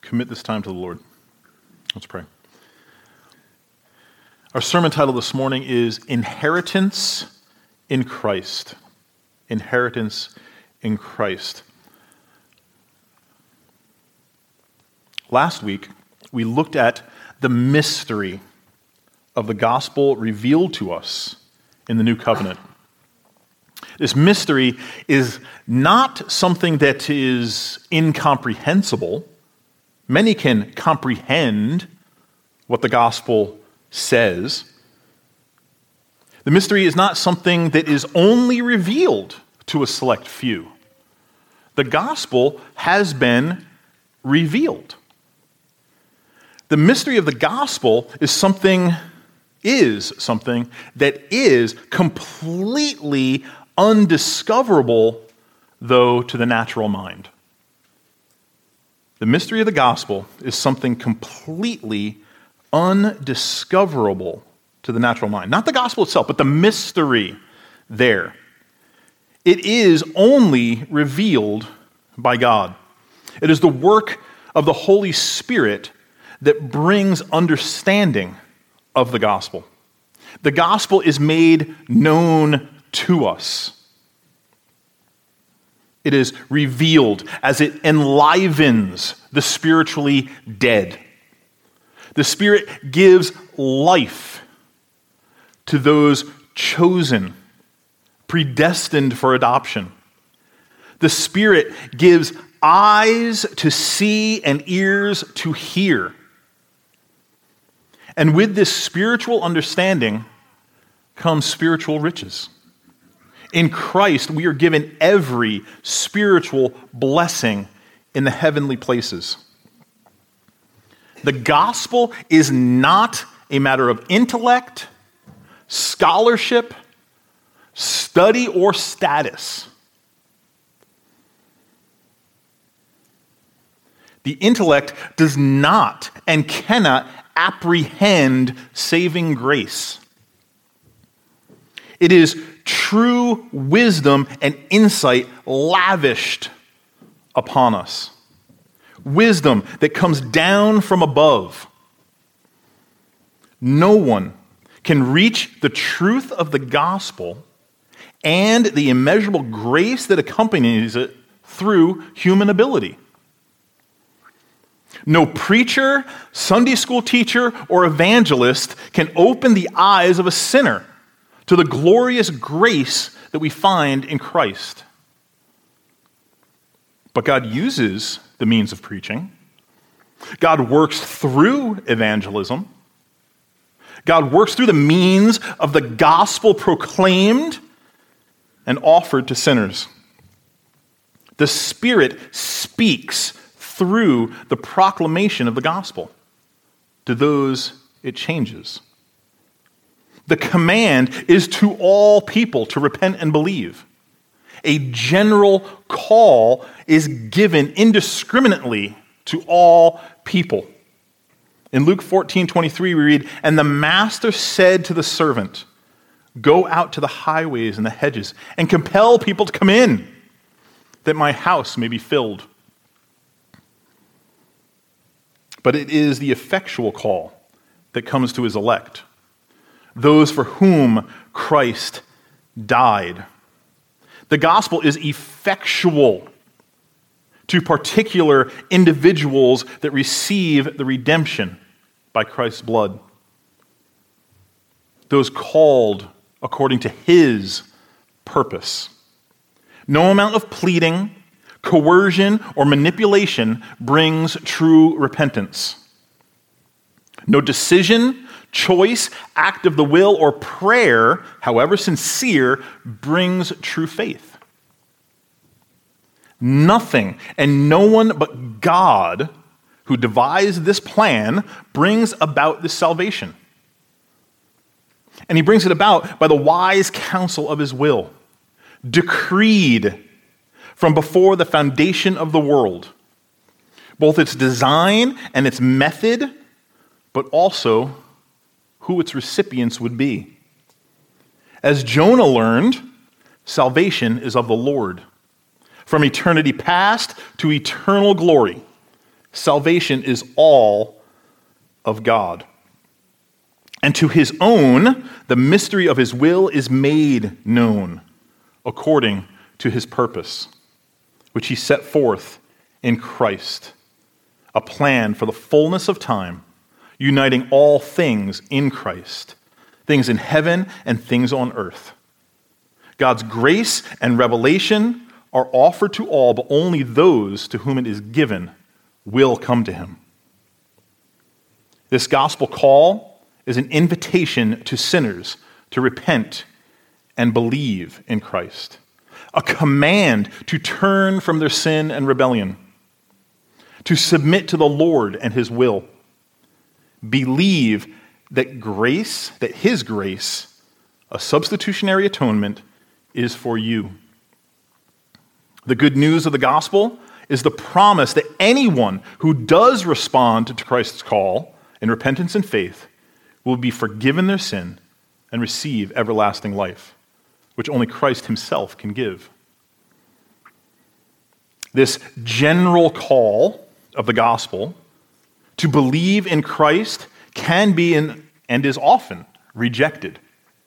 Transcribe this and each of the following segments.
commit this time to the Lord. Let's pray. Our sermon title this morning is Inheritance in Christ. Inheritance in Christ. Last week, we looked at the mystery of the gospel revealed to us in the new covenant. This mystery is not something that is incomprehensible. Many can comprehend what the gospel says. The mystery is not something that is only revealed to a select few. The gospel has been revealed. The mystery of the gospel is something that is completely undiscoverable, though, to the natural mind. The mystery of the gospel is something completely undiscoverable to the natural mind. Not the gospel itself, but the mystery there. It is only revealed by God. It is the work of the Holy Spirit that brings understanding of the gospel. The gospel is made known to us. It is revealed as it enlivens the spiritually dead. The Spirit gives life to those chosen, predestined for adoption. The Spirit gives eyes to see and ears to hear. And with this spiritual understanding comes spiritual riches. In Christ, we are given every spiritual blessing in the heavenly places. The gospel is not a matter of intellect, scholarship, study, or status. The intellect does not and cannot apprehend saving grace. It is true wisdom and insight lavished upon us. Wisdom that comes down from above. No one can reach the truth of the gospel and the immeasurable grace that accompanies it through human ability. No preacher, Sunday school teacher, or evangelist can open the eyes of a sinner to the glorious grace that we find in Christ. But God uses the means of preaching. God works through evangelism. God works through the means of the gospel proclaimed and offered to sinners. The Spirit speaks through the proclamation of the gospel to those it changes. The command is to all people to repent and believe. A general call is given indiscriminately to all people. In Luke 14:23 we read, "And the master said to the servant, 'Go out to the highways and the hedges and compel people to come in, that my house may be filled.'" But it is the effectual call that comes to his elect, those for whom Christ died. The gospel is effectual to particular individuals that receive the redemption by Christ's blood. Those called according to his purpose. No amount of pleading, coercion, or manipulation brings true repentance. No decision, choice, act of the will, or prayer, however sincere, brings true faith. Nothing and no one but God, who devised this plan, brings about this salvation. And he brings it about by the wise counsel of his will, decreed from before the foundation of the world, both its design and its method, but also who its recipients would be. As Jonah learned, salvation is of the Lord. From eternity past to eternal glory, Salvation is all of God. And to his own, the mystery of his will is made known according to his purpose, which he set forth in Christ, a plan for the fullness of time, uniting all things in Christ, things in heaven and things on earth. God's grace and revelation are offered to all, but only those to whom it is given will come to him. This gospel call is an invitation to sinners to repent and believe in Christ, a command to turn from their sin and rebellion, to submit to the Lord and his will, believe that his grace, a substitutionary atonement, is for you. The good news of the gospel is the promise that anyone who does respond to Christ's call in repentance and faith will be forgiven their sin and receive everlasting life, which only Christ himself can give. This general call of the gospel to believe in Christ can be and is often rejected.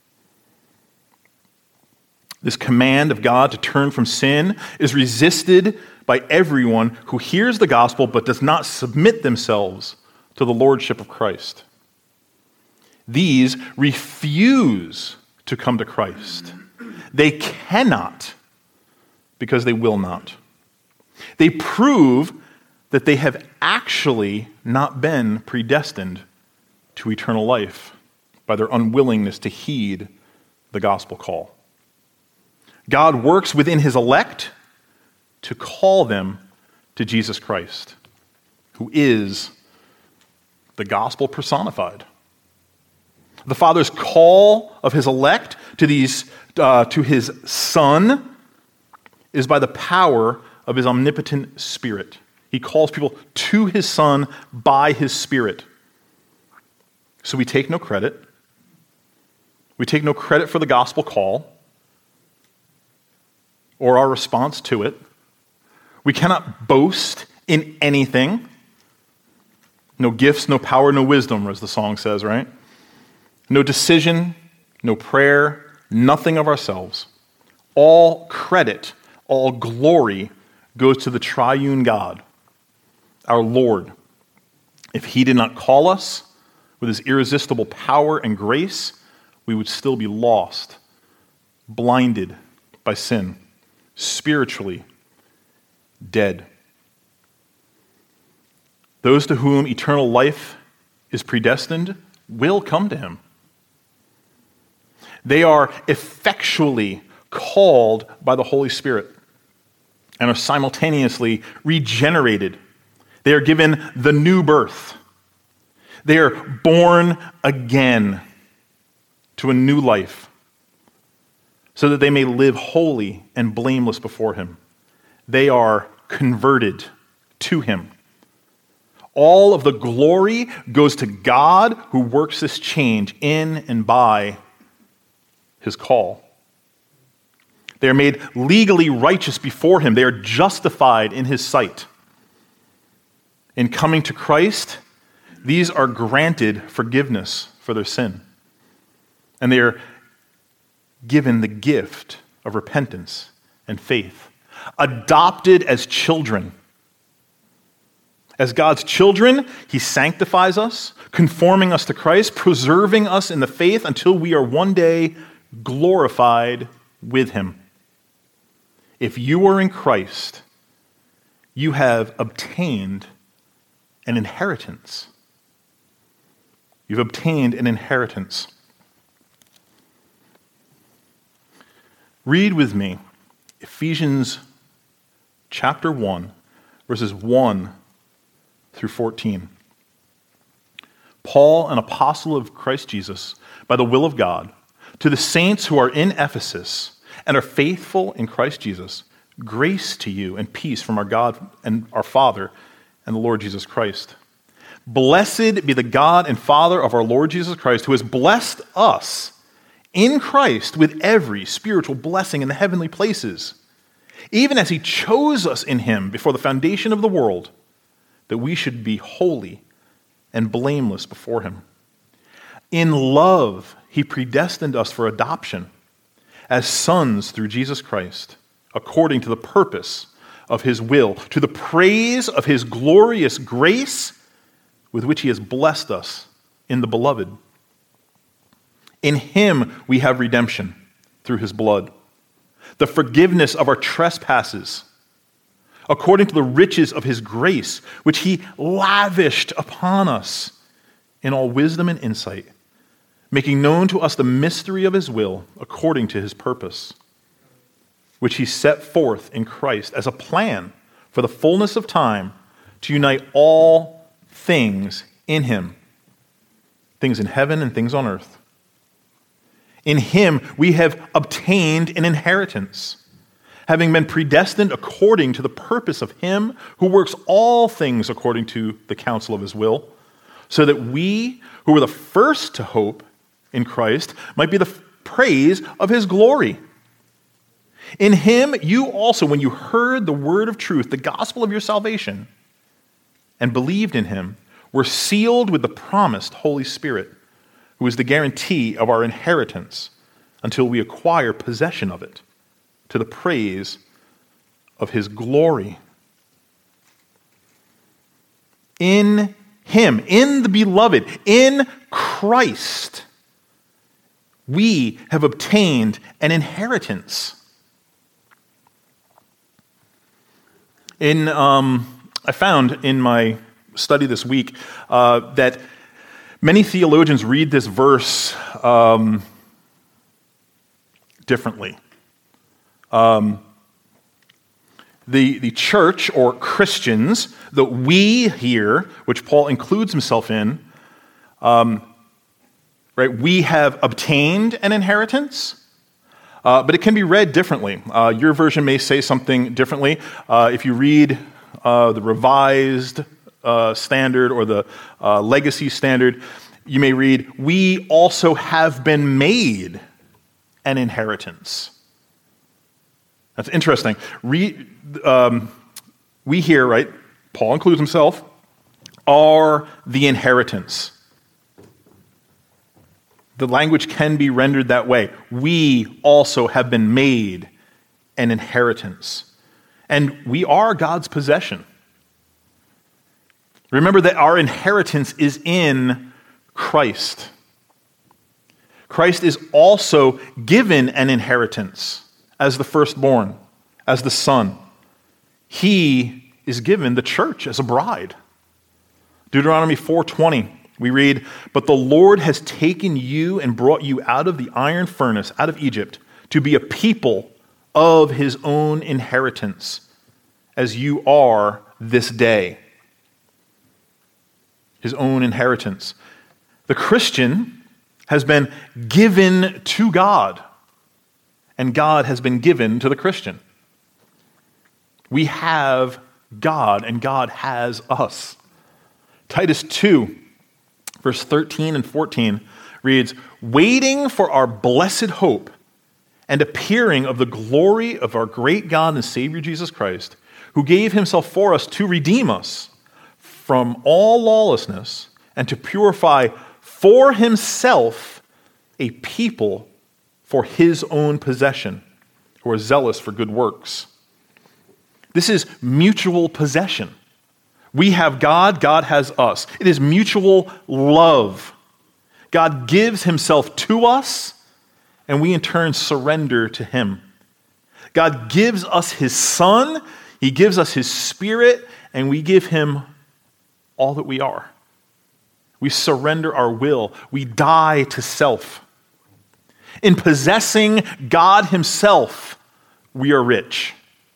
This command of God to turn from sin is resisted by everyone who hears the gospel but does not submit themselves to the lordship of Christ. These refuse to come to Christ. They cannot because they will not. They prove that they have actually not been predestined to eternal life by their unwillingness to heed the gospel call. God works within his elect to call them to Jesus Christ, who is the gospel personified. The Father's call of his elect to his Son is by the power of his omnipotent Spirit. He calls people to his Son by his Spirit. So we take no credit. We take no credit for the gospel call or our response to it. We cannot boast in anything. No gifts, no power, no wisdom, as the song says, right? No decision, no prayer, nothing of ourselves. All credit, all glory goes to the triune God, our Lord. If he did not call us with his irresistible power and grace, we would still be lost, blinded by sin, spiritually dead. Those to whom eternal life is predestined will come to him. They are effectually called by the Holy Spirit and are simultaneously regenerated. They are given the new birth. They are born again to a new life so that they may live holy and blameless before him. They are converted to him. All of the glory goes to God who works this change in and by his call. They are made legally righteous before him. They are justified in his sight. In coming to Christ, these are granted forgiveness for their sin. And they are given the gift of repentance and faith. Adopted as children. As God's children, he sanctifies us, conforming us to Christ, preserving us in the faith until we are one day glorified with him. If you are in Christ, you have obtained an inheritance. You've obtained an inheritance. Read with me Ephesians chapter 1, verses 1 through 14. Paul, an apostle of Christ Jesus, by the will of God, to the saints who are in Ephesus and are faithful in Christ Jesus, grace to you and peace from our God and our Father and the Lord Jesus Christ. Blessed be the God and Father of our Lord Jesus Christ, who has blessed us in Christ with every spiritual blessing in the heavenly places, even as he chose us in him before the foundation of the world, that we should be holy and blameless before him. In love, he predestined us for adoption as sons through Jesus Christ, according to the purpose of his will, to the praise of his glorious grace with which he has blessed us in the beloved. In him we have redemption through his blood, the forgiveness of our trespasses, according to the riches of his grace, which he lavished upon us in all wisdom and insight, making known to us the mystery of his will according to his purpose, which he set forth in Christ as a plan for the fullness of time to unite all things in him, things in heaven and things on earth. In him we have obtained an inheritance, having been predestined according to the purpose of him who works all things according to the counsel of his will, so that we who were the first to hope in Christ might be the praise of his glory. In him you also, when you heard the word of truth, the gospel of your salvation, and believed in him, were sealed with the promised Holy Spirit, who is the guarantee of our inheritance until we acquire possession of it, to the praise of his glory. In him, in the beloved, in Christ, we have obtained an inheritance. I found in my study this week that many theologians read this verse differently. The church or Christians that we here, which Paul includes himself in, right? We have obtained an inheritance, but it can be read differently. Your version may say something differently. If you read the Revised Standard or the Legacy Standard, you may read, "We also have been made an inheritance." That's interesting. We here, right, Paul includes himself, are the inheritance. The language can be rendered that way. We also have been made an inheritance. And we are God's possession. Remember that our inheritance is in Christ. Christ is also given an inheritance as the firstborn, as the son. He is given the church as a bride. Deuteronomy 4:20, we read, "But the Lord has taken you and brought you out of the iron furnace, out of Egypt, to be a people of his own inheritance, as you are this day." His own inheritance. The Christian has been given to God, and God has been given to the Christian. We have God, and God has us. Titus 2, verse 13 and 14 reads, "Waiting for our blessed hope and appearing of the glory of our great God and Savior Jesus Christ, who gave himself for us to redeem us from all lawlessness and to purify for himself a people for his own possession, who are zealous for good works." This is mutual possession. We have God, God has us. It is mutual love. God gives himself to us, and we in turn surrender to him. God gives us his Son, he gives us his Spirit, and we give him all that we are. We surrender our will. We die to self. In possessing God himself, we are rich.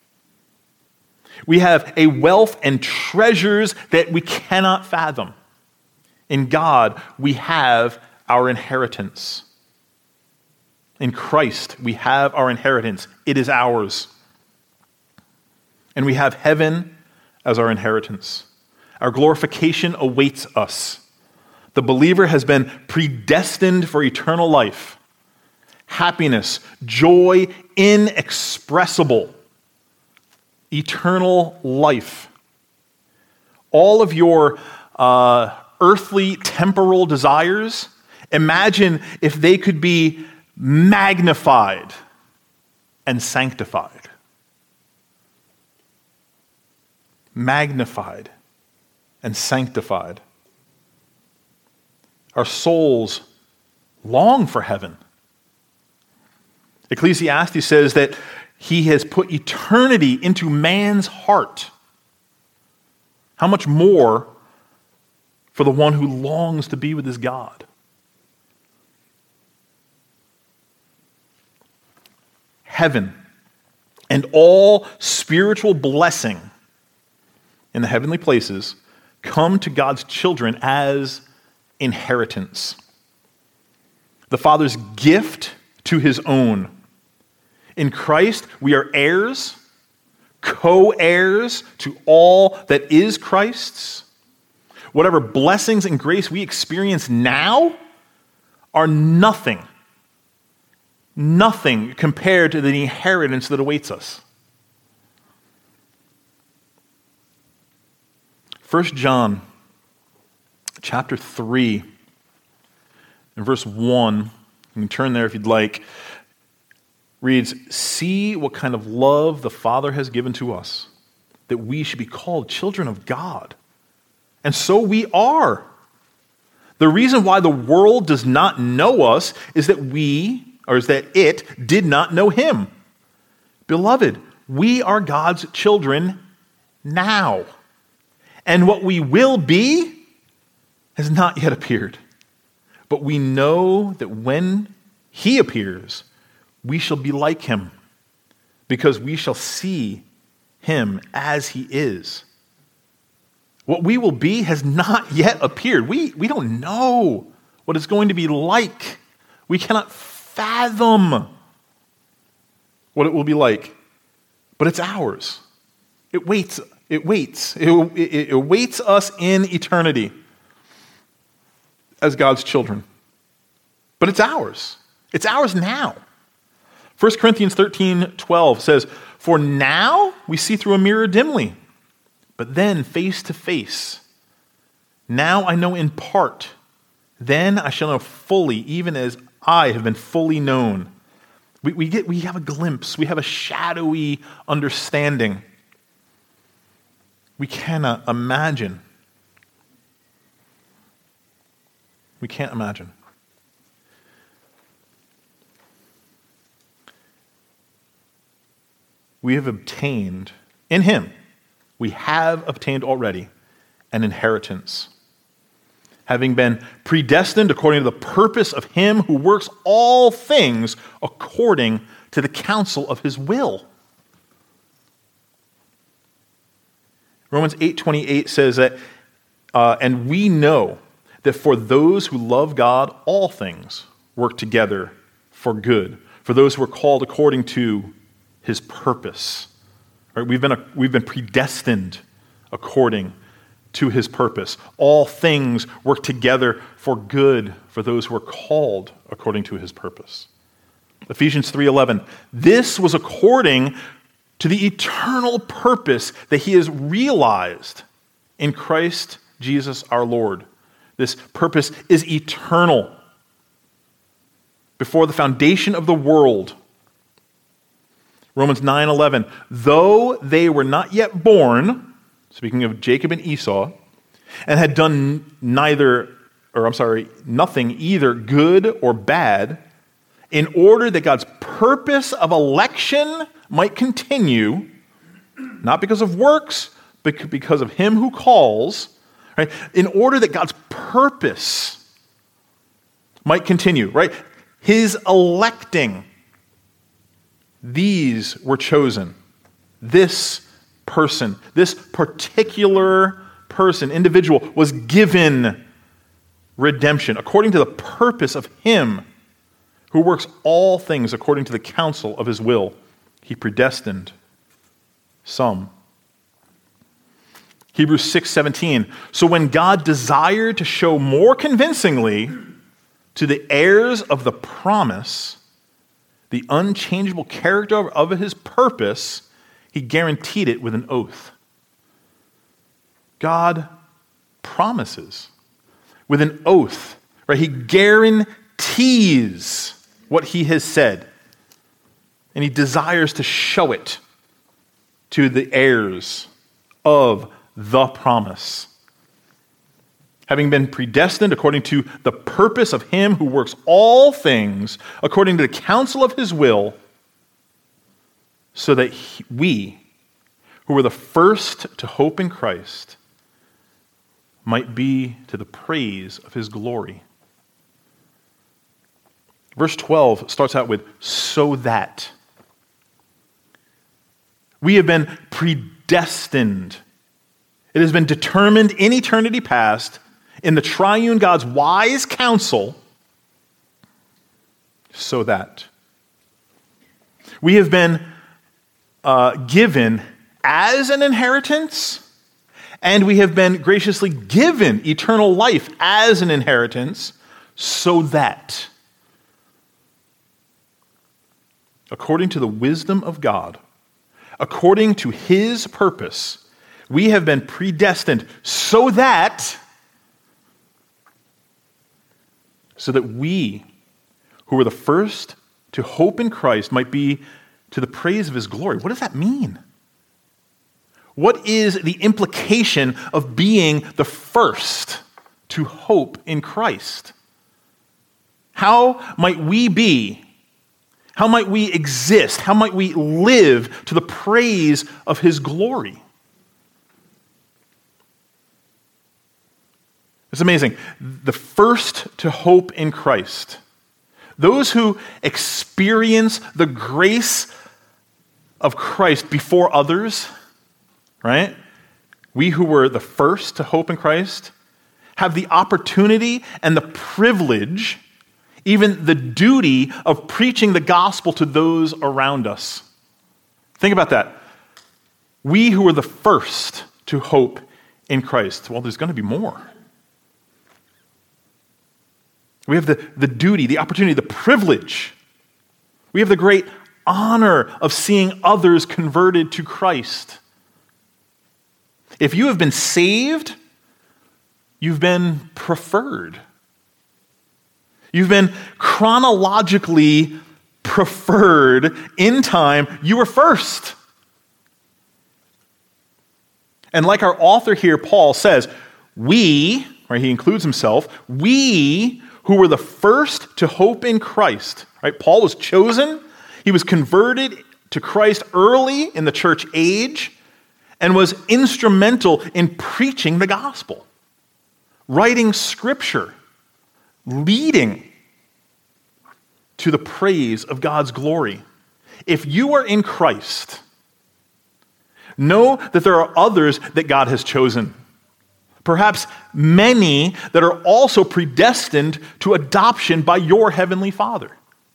We have a wealth and treasures that we cannot fathom. In God, we have our inheritance. In Christ, we have our inheritance. It is ours. And we have heaven as our inheritance. Our glorification awaits us. The believer has been predestined for eternal life, happiness, joy inexpressible, eternal life. all of your earthly, temporal desires, imagine if they could be magnified and sanctified. Magnified and sanctified. Our souls long for heaven. Ecclesiastes says that he has put eternity into man's heart. How much more for the one who longs to be with his God? Heaven and all spiritual blessing in the heavenly places come to God's children as inheritance. The Father's gift to his own. In Christ, we are heirs, co-heirs to all that is Christ's. Whatever blessings and grace we experience now are nothing compared to the inheritance that awaits us. 1 John chapter 3 and verse 1, you can turn there if you'd like, reads, "See what kind of love the Father has given to us, that we should be called children of God. And so we are. The reason why the world does not know us is that it did not know him. Beloved, we are God's children now. And what we will be has not yet appeared. But we know that when he appears, we shall be like him, because we shall see him as he is." What we will be has not yet appeared. We don't know what it's going to be like. We cannot fathom what it will be like. But it's ours. It waits. It awaits us in eternity as God's children. But it's ours. It's ours now. 1 Corinthians 13:12 says, "For now we see through a mirror dimly, but then face to face. Now I know in part, then I shall know fully, even as I have been fully known." We have a glimpse, we have a shadowy understanding. We cannot imagine. We can't imagine. We have obtained in him. We have obtained already an inheritance, having been predestined according to the purpose of him who works all things according to the counsel of his will. Romans 8:28 says that, and we know that for those who love God, all things work together for good, for those who are called according to his purpose. Right? We've been predestined according to his purpose. All things work together for good for those who are called according to his purpose. Ephesians 3:11. This was according to the eternal purpose that he has realized in Christ Jesus our Lord. This purpose is eternal. Before the foundation of the world, Romans 9:11, though they were not yet born, speaking of Jacob and Esau, and had done nothing either good or bad, in order that God's purpose of election might continue, not because of works, but because of him who calls, right? In order that God's purpose might continue, right? His electing. These were chosen. This person, this particular person, individual, was given redemption according to the purpose of him who works all things according to the counsel of his will. He predestined some. Hebrews 6:17. So when God desired to show more convincingly to the heirs of the promise the unchangeable character of his purpose, he guaranteed it with an oath. God promises with an oath, right? He guarantees what he has said, and he desires to show it to the heirs of the promise. Having been predestined according to the purpose of him who works all things according to the counsel of his will, so that we, who were the first to hope in Christ, might be to the praise of his glory. Verse 12 starts out with, so that. We have been predestined. It has been determined in eternity past, in the triune God's wise counsel, so that. We have been given as an inheritance, and we have been graciously given eternal life as an inheritance, so that, according to the wisdom of God, according to his purpose, we have been predestined so that we, who were the first to hope in Christ, might be to the praise of his glory. What does that mean? What is the implication of being the first to hope in Christ? How might we be? How might we exist? How might we live to the praise of his glory? It's amazing. The first to hope in Christ. Those who experience the grace of Christ before others, right? We who were the first to hope in Christ have the opportunity and the privilege, even the duty of preaching the gospel to those around us. Think about that. We who were the first to hope in Christ. Well, there's going to be more. We have the duty, the opportunity, the privilege. We have the great honor of seeing others converted to Christ. If you have been saved, you've been preferred. You've been chronologically preferred in time. You were first. And like our author here, Paul says, we, right, he includes himself, we who were the first to hope in Christ, right? Paul was chosen. He was converted to Christ early in the church age and was instrumental in preaching the gospel, writing scripture, leading to the praise of God's glory. If you are in Christ, know that there are others that God has chosen. Perhaps many that are also predestined to adoption by your heavenly Father.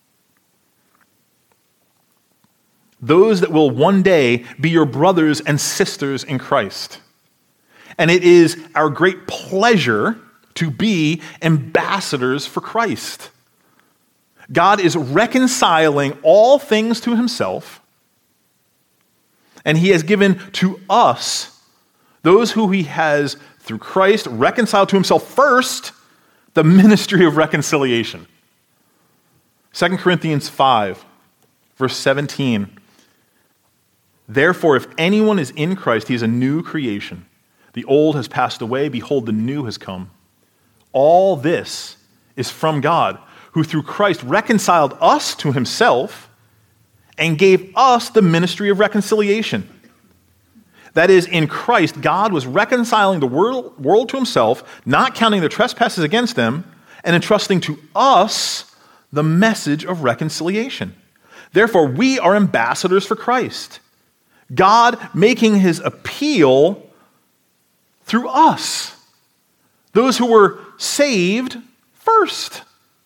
Those that will one day be your brothers and sisters in Christ. And it is our great pleasure to be ambassadors for Christ. God is reconciling all things to himself, and he has given to us, those who he has through Christ reconciled to himself first, the ministry of reconciliation. 2 Corinthians 5, verse 17. Therefore, if anyone is in Christ, he is a new creation. The old has passed away. Behold, the new has come. All this is from God, who through Christ reconciled us to himself and gave us the ministry of reconciliation. That is, in Christ, God was reconciling the world to himself, not counting their trespasses against them, and entrusting to us the message of reconciliation. Therefore, we are ambassadors for Christ, God making his appeal through us, those who were saved first.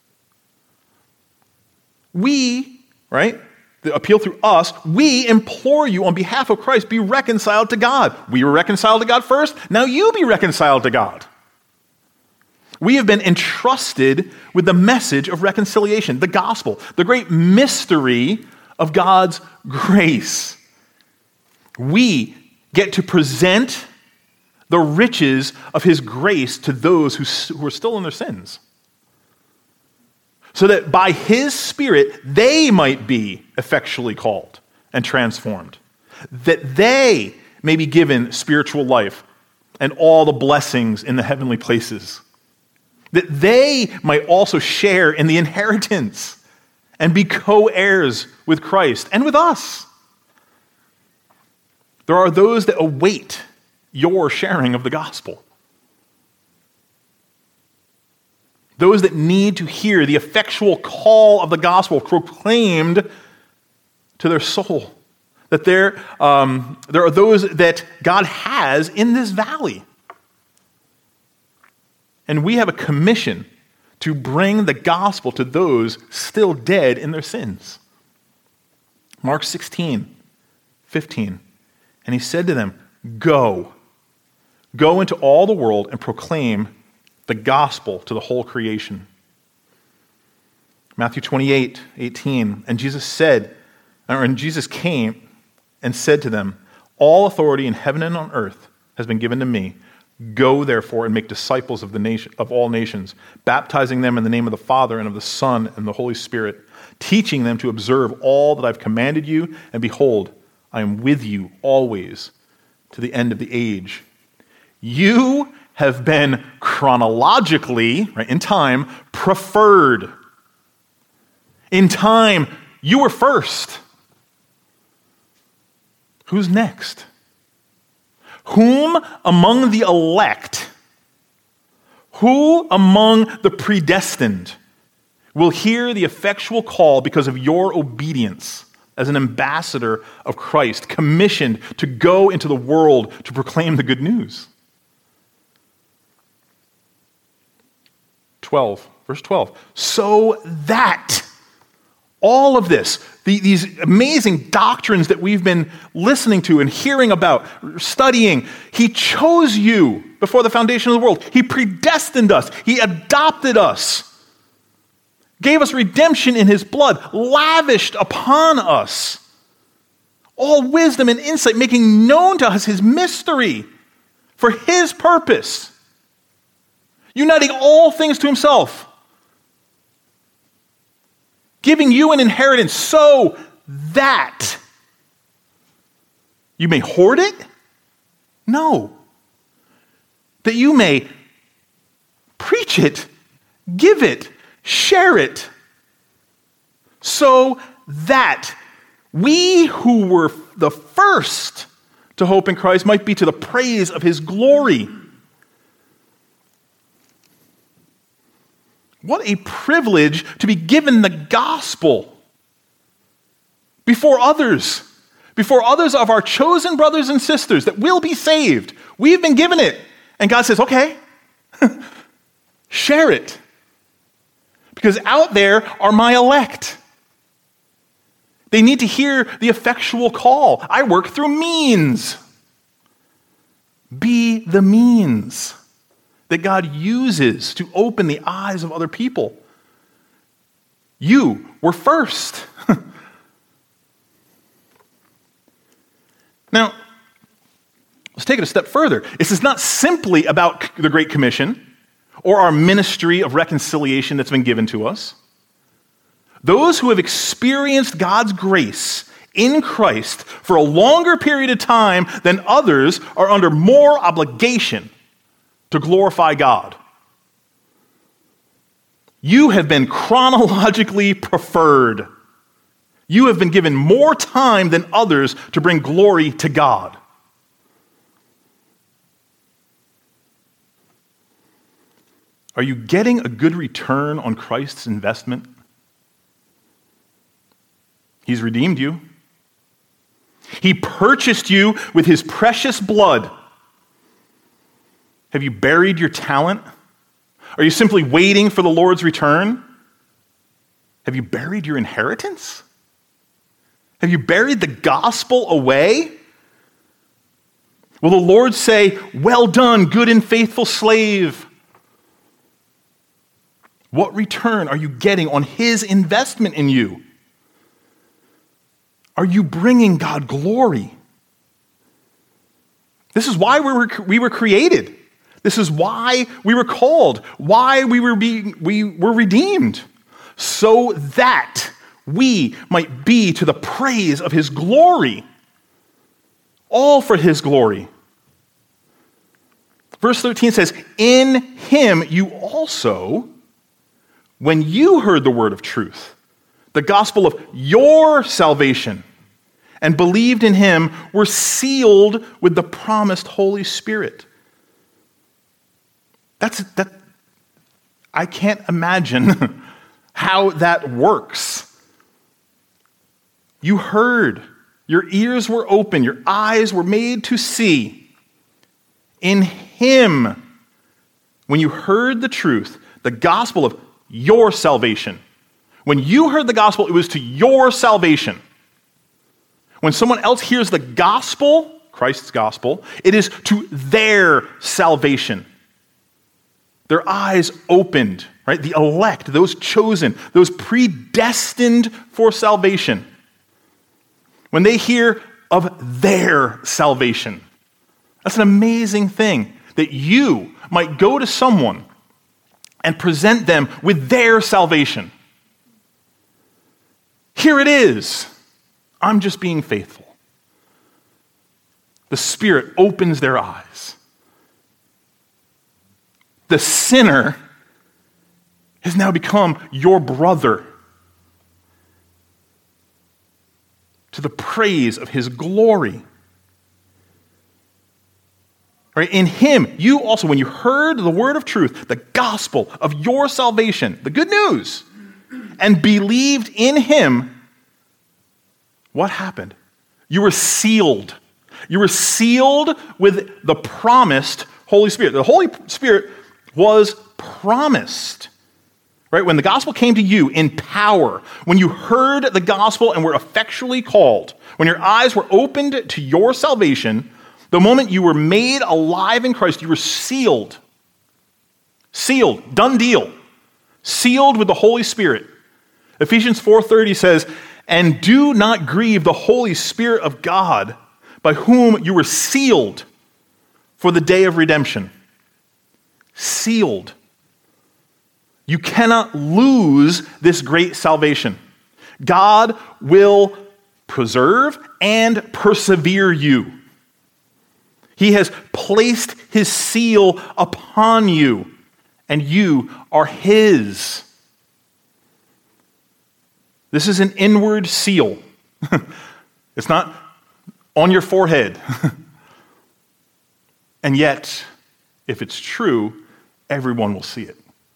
We, right? The appeal through us, we implore you on behalf of Christ, be reconciled to God. We were reconciled to God first. Now you be reconciled to God. We have been entrusted with the message of reconciliation, the gospel, the great mystery of God's grace. We get to present the riches of his grace to those who are still in their sins, so that by his Spirit they might be effectually called and transformed, that they may be given spiritual life and all the blessings in the heavenly places, that they might also share in the inheritance and be co-heirs with Christ and with us. There are those that await your sharing of the gospel. Those that need to hear the effectual call of the gospel proclaimed to their soul. That there are those that God has in this valley. And we have a commission to bring the gospel to those still dead in their sins. Mark 16:15. And he said to them, Go into all the world and proclaim the gospel to the whole creation. Matthew 28:18. And Jesus came and said to them, All authority in heaven and on earth has been given to me. Go, therefore, and make disciples of all nations, baptizing them in the name of the Father and of the Son and the Holy Spirit, teaching them to observe all that I've commanded you, and behold, I am with you always to the end of the age. You have been chronologically, right, in time, preferred. In time, you were first. Who's next? Whom among the elect, who among the predestined will hear the effectual call because of your obedience as an ambassador of Christ, commissioned to go into the world to proclaim the good news? 12, verse 12. So that all of this, these amazing doctrines that we've been listening to and hearing about, studying, he chose you before the foundation of the world. He predestined us. He adopted us. Gave us redemption in his blood, lavished upon us all wisdom and insight, making known to us his mystery for his purpose, uniting all things to himself, giving you an inheritance so that you may hoard it? No. That you may preach it, give it, share it, so that we who were the first to hope in Christ might be to the praise of his glory. What a privilege to be given the gospel before others of our chosen brothers and sisters that will be saved. We've been given it. And God says, okay, share it. Because out there are my elect. They need to hear the effectual call. I work through means. Be the means that God uses to open the eyes of other people. You were first. Now, let's take it a step further. This is not simply about the Great Commission or our ministry of reconciliation that's been given to us. Those who have experienced God's grace in Christ for a longer period of time than others are under more obligation to glorify God. You have been chronologically preferred. You have been given more time than others to bring glory to God. Are you getting a good return on Christ's investment? He's redeemed you. He purchased you with his precious blood. Have you buried your talent? Are you simply waiting for the Lord's return? Have you buried your inheritance? Have you buried the gospel away? Will the Lord say, well done, good and faithful slave? What return are you getting on his investment in you? Are you bringing God glory? This is why we were created. This is why we were called, why we were redeemed, so that we might be to the praise of his glory. All for his glory. Verse 13 says, in him you also, when you heard the word of truth, the gospel of your salvation, and believed in him, were sealed with the promised Holy Spirit. I can't imagine how that works. You heard, your ears were open, your eyes were made to see. In him, when you heard the truth, the gospel of your salvation. When you heard the gospel, it was to your salvation. When someone else hears the gospel, Christ's gospel, it is to their salvation. Their eyes opened, right? The elect, those chosen, those predestined for salvation. When they hear of their salvation, that's an amazing thing, that you might go to someone and present them with their salvation. Here it is. I'm just being faithful. The Spirit opens their eyes. The sinner has now become your brother, to the praise of his glory. Right? In him, you also, when you heard the word of truth, the gospel of your salvation, the good news, and believed in him, what happened? You were sealed. You were sealed with the promised Holy Spirit. The Holy Spirit was promised. Right? When the gospel came to you in power, when you heard the gospel and were effectually called, when your eyes were opened to your salvation, the moment you were made alive in Christ, you were sealed. Sealed. Done deal. Sealed with the Holy Spirit. Ephesians 4:30 says, and do not grieve the Holy Spirit of God, by whom you were sealed for the day of redemption. Sealed. You cannot lose this great salvation. God will preserve and persevere you. He has placed his seal upon you, and you are his. This is an inward seal. It's not on your forehead. And yet, if it's true, everyone will see it.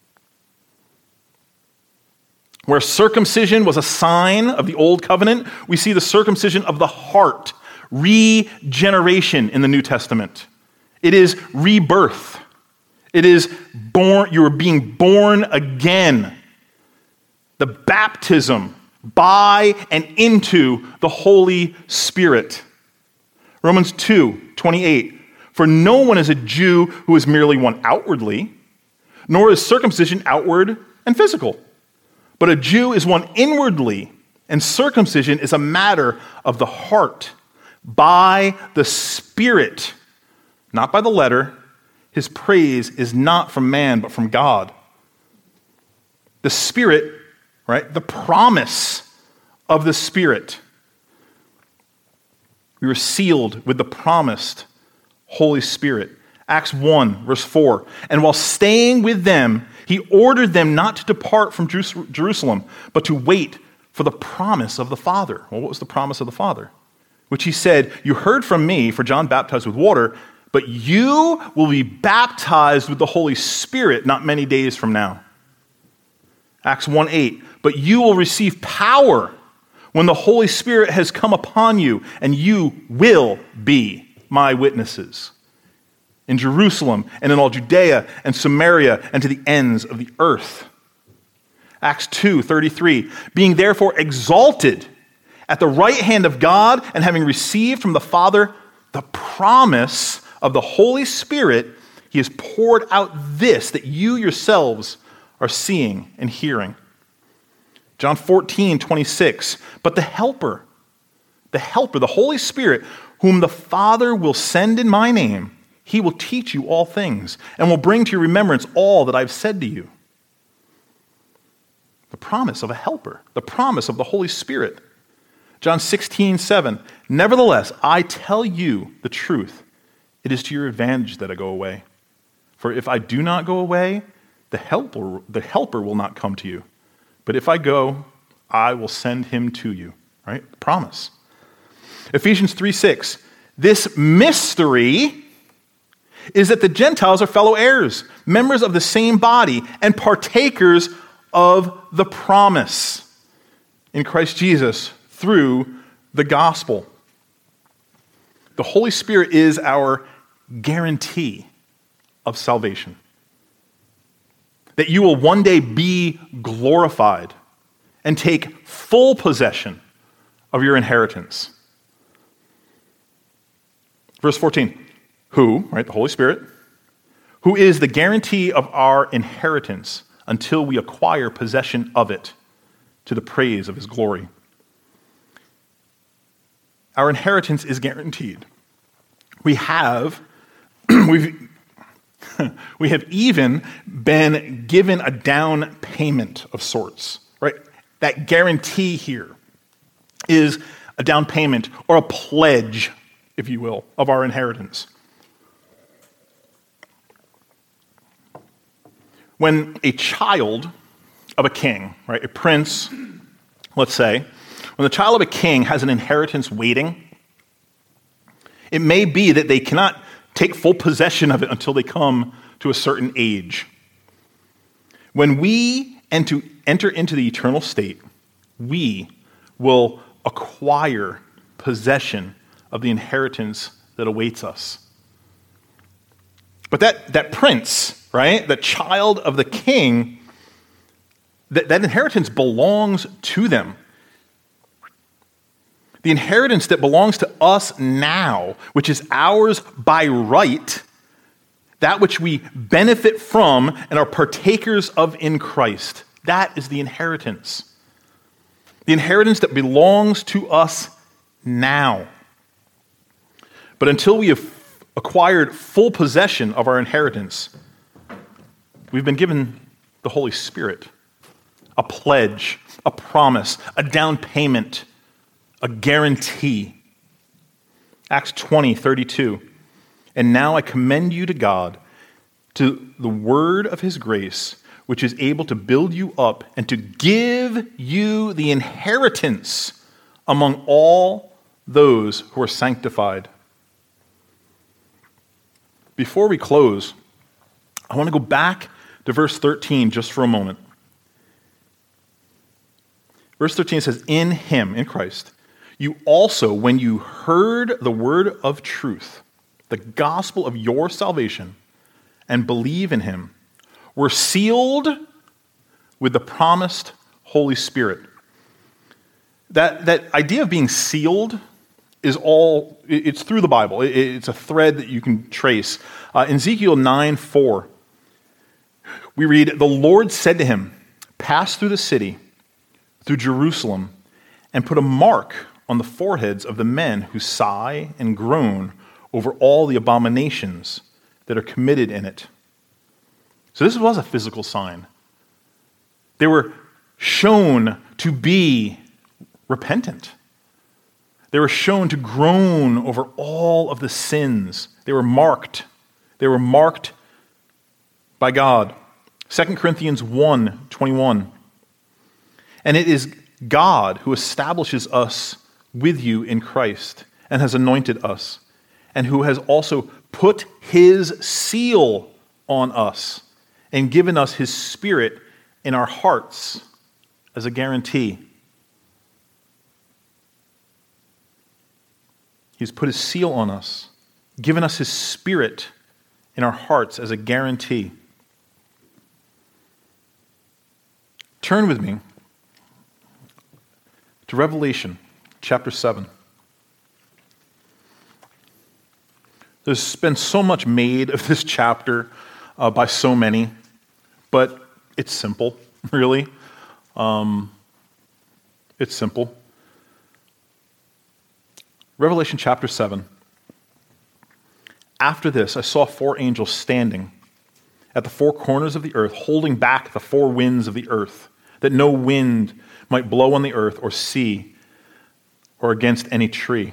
Where circumcision was a sign of the old covenant, we see the circumcision of the heart, regeneration in the New Testament. It is rebirth. It is born, you are being born again. The baptism by and into the Holy Spirit. Romans 2:28. For no one is a Jew who is merely one outwardly, nor is circumcision outward and physical. But a Jew is one inwardly, and circumcision is a matter of the heart, by the Spirit, not by the letter. His praise is not from man, but from God. The Spirit, right? The promise of the Spirit. We were sealed with the promised Holy Spirit. Acts 1, verse 4. And while staying with them, he ordered them not to depart from Jerusalem, but to wait for the promise of the Father. Well, what was the promise of the Father? Which he said, you heard from me, for John baptized with water, but you will be baptized with the Holy Spirit not many days from now. Acts 1:8. But you will receive power when the Holy Spirit has come upon you, and you will be my witnesses in Jerusalem and in all Judea and Samaria and to the ends of the earth. Acts 2:33. Being therefore exalted at the right hand of God, and having received from the Father the promise of the Holy Spirit, he has poured out this that you yourselves are seeing and hearing. John 14:26. But the Helper, the Holy Spirit, whom the Father will send in my name, he will teach you all things and will bring to your remembrance all that I've said to you. The promise of a helper, the promise of the Holy Spirit. John 16:7, nevertheless, I tell you the truth. It is to your advantage that I go away. For if I do not go away, the helper will not come to you. But if I go, I will send him to you. Right? Promise. Ephesians 3:6, this mystery is that the Gentiles are fellow heirs, members of the same body, and partakers of the promise in Christ Jesus through the gospel. The Holy Spirit is our guarantee of salvation. That you will one day be glorified and take full possession of your inheritance. Verse 14, who, right, the Holy Spirit, who is the guarantee of our inheritance until we acquire possession of it to the praise of his glory. Our inheritance is guaranteed. We have even been given a down payment of sorts, right? That guarantee here is a down payment or a pledge, if you will, of our inheritance. When a child of a king, right, a prince, let's say, when the child of a king has an inheritance waiting, it may be that they cannot take full possession of it until they come to a certain age. When we enter into the eternal state, we will acquire possession of the inheritance that awaits us. But that prince, right, the child of the king, that inheritance belongs to them. The inheritance that belongs to us now, which is ours by right, that which we benefit from and are partakers of in Christ, that is the inheritance. The inheritance that belongs to us now. But until we have acquired full possession of our inheritance, we've been given the Holy Spirit, a pledge, a promise, a down payment, a guarantee. Acts 20:32. And now I commend you to God, to the word of his grace, which is able to build you up and to give you the inheritance among all those who are sanctified. Before we close, I want to go back to verse 13 just for a moment. Verse 13 says, in him, in Christ, you also, when you heard the word of truth, the gospel of your salvation, and believe in him, were sealed with the promised Holy Spirit. That idea of being sealed is it's through the Bible. It's a thread that you can trace. In Ezekiel 9:4, we read, the Lord said to him, pass through the city, through Jerusalem, and put a mark on the foreheads of the men who sigh and groan over all the abominations that are committed in it. So this was a physical sign. They were shown to be repentant. They were shown to groan over all of the sins. They were marked. They were marked by God. 2 Corinthians 1:21. And it is God who establishes us with you in Christ and has anointed us, and who has also put his seal on us and given us his Spirit in our hearts as a guarantee. He's put his seal on us, given us his Spirit in our hearts as a guarantee. Turn with me to Revelation chapter 7. There's been so much made of this chapter by so many, but it's simple, really. It's simple. Revelation chapter 7. After this, I saw 4 angels standing at the 4 corners of the earth, holding back the 4 winds of the earth, that no wind might blow on the earth or sea or against any tree.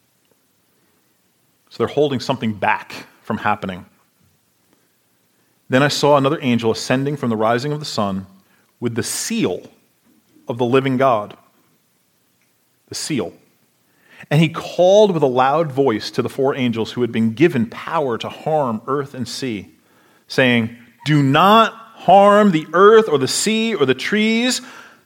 So they're holding something back from happening. Then I saw another angel ascending from the rising of the sun with the seal of the living God. The seal. And he called with a loud voice to the 4 angels who had been given power to harm earth and sea, saying, "Do not harm the earth or the sea or the trees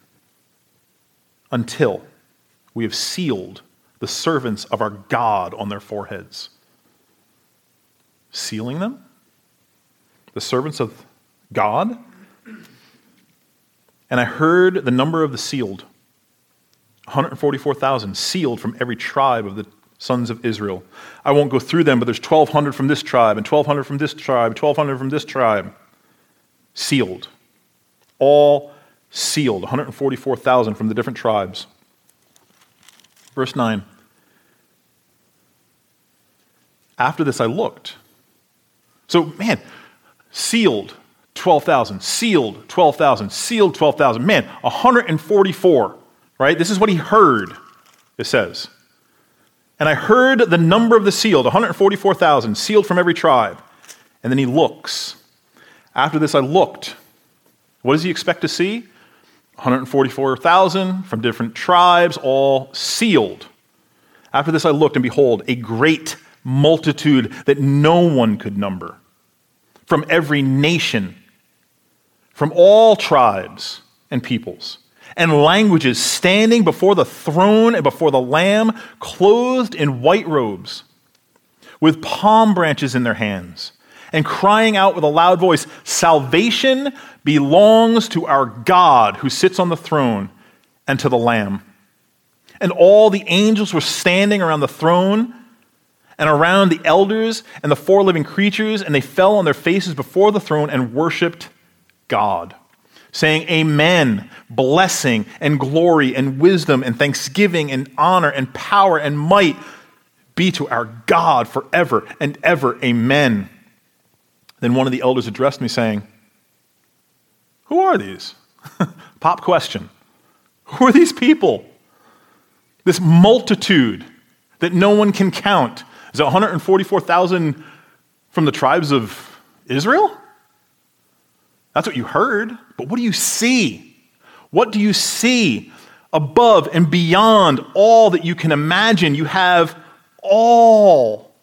until we have sealed the servants of our God on their foreheads." Sealing them? The servants of God? And I heard the number of the sealed, 144,000, sealed from every tribe of the sons of Israel. I won't go through them, but there's 1,200 from this tribe, and 1,200 from this tribe, 1,200 from this tribe. Sealed. All sealed, 144,000 from the different tribes. Verse 9. After this I looked. So, man, sealed 12,000, sealed 12,000, sealed 12,000. Man, 144, right? This is what he heard, it says. And I heard the number of the sealed, 144,000, sealed from every tribe. And then he looks. After this I looked. What does he expect to see? 144,000 from different tribes, all sealed. After this I looked, and behold, a great multitude that no one could number, from every nation, from all tribes and peoples, and languages, standing before the throne and before the Lamb, clothed in white robes, with palm branches in their hands, and crying out with a loud voice, "Salvation belongs to our God who sits on the throne and to the Lamb." And all the angels were standing around the throne and around the elders and the 4 living creatures, and they fell on their faces before the throne and worshiped God, saying, "Amen, blessing and glory and wisdom and thanksgiving and honor and power and might be to our God forever and ever. Amen." Then one of the elders addressed me, saying, "Who are these?" Pop question. Who are these people? This multitude that no one can count. Is it 144,000 from the tribes of Israel? That's what you heard. But what do you see? What do you see above and beyond all that you can imagine? You have all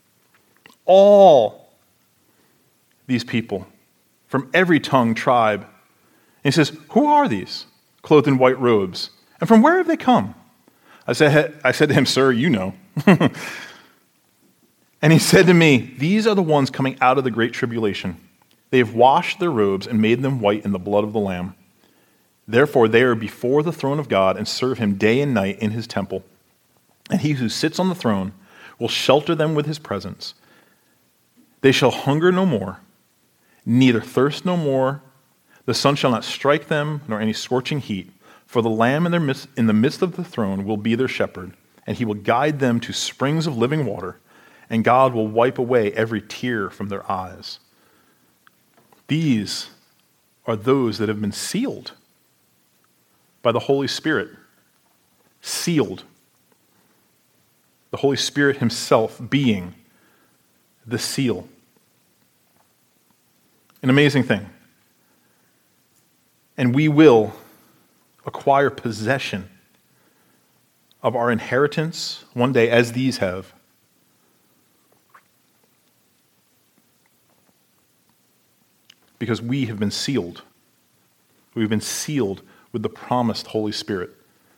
these people from every tongue, tribe. And he says, "Who are these, clothed in white robes? And from where have they come?" I said to him, "Sir, you know." And he said to me, "These are the ones coming out of the great tribulation. They have washed their robes and made them white in the blood of the Lamb. Therefore they are before the throne of God and serve him day and night in his temple. And he who sits on the throne will shelter them with his presence. They shall hunger no more, neither thirst no more. The sun shall not strike them, nor any scorching heat. For the Lamb in the midst of the throne will be their shepherd, and he will guide them to springs of living water, and God will wipe away every tear from their eyes." These are those that have been sealed by the Holy Spirit. Sealed. The Holy Spirit himself being the seal. An amazing thing. And we will acquire possession of our inheritance one day, as these have. Because we have been sealed. We've been sealed with the promised Holy Spirit.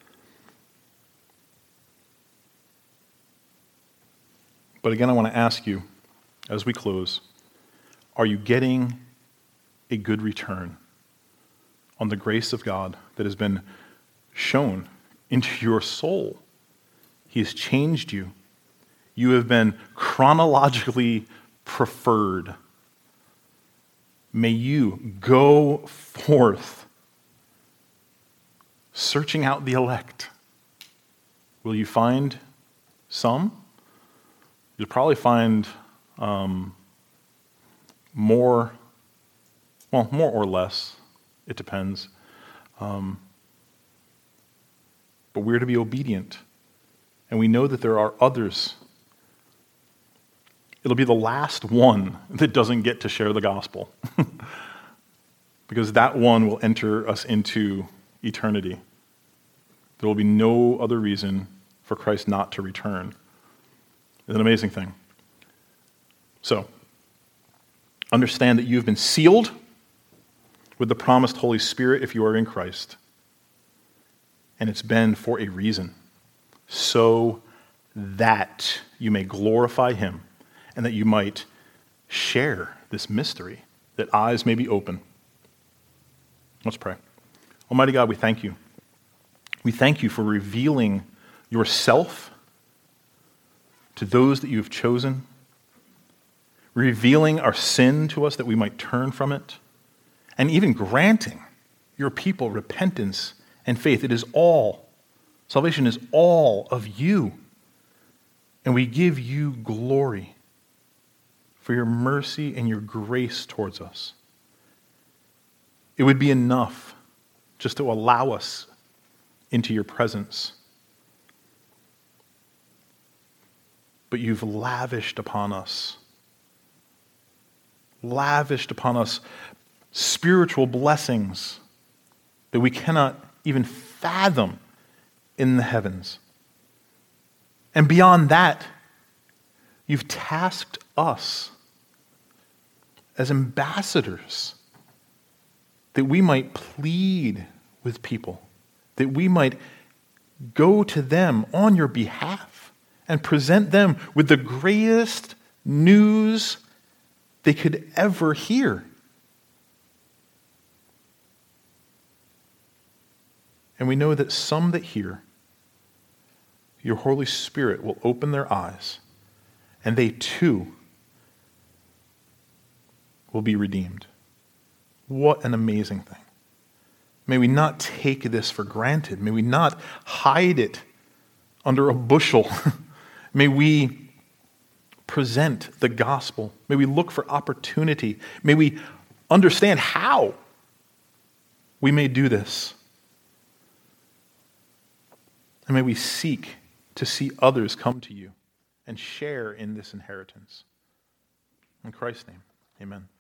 But again, I want to ask you, as we close, are you getting a good return on the grace of God that has been shown into your soul? He has changed you. You have been chronologically preferred. May you go forth searching out the elect. Will you find Some, you'll probably find more or less. It depends. But we're to be obedient. And we know that there are others. It'll be the last one that doesn't get to share the gospel. Because that one will enter us into eternity. There will be no other reason for Christ not to return. It's an amazing thing. So, understand that you've been sealed with the promised Holy Spirit if you are in Christ. And it's been for a reason. So that you may glorify him and that you might share this mystery, that eyes may be open. Let's pray. Almighty God, we thank you. We thank you for revealing yourself to those that you have chosen, revealing our sin to us that we might turn from it, and even granting your people repentance and faith. It is all, salvation is all of you. And we give you glory for your mercy and your grace towards us. It would be enough just to allow us into your presence. But you've lavished upon us spiritual blessings that we cannot even fathom in the heavens. And beyond that, you've tasked us as ambassadors that we might plead with people, that we might go to them on your behalf and present them with the greatest news they could ever hear. And we know that some that hear, your Holy Spirit will open their eyes, and they too will be redeemed. What an amazing thing. May we not take this for granted. May we not hide it under a bushel. May we present the gospel. May we look for opportunity. May we understand how we may do this. And may we seek to see others come to you and share in this inheritance. In Christ's name, amen.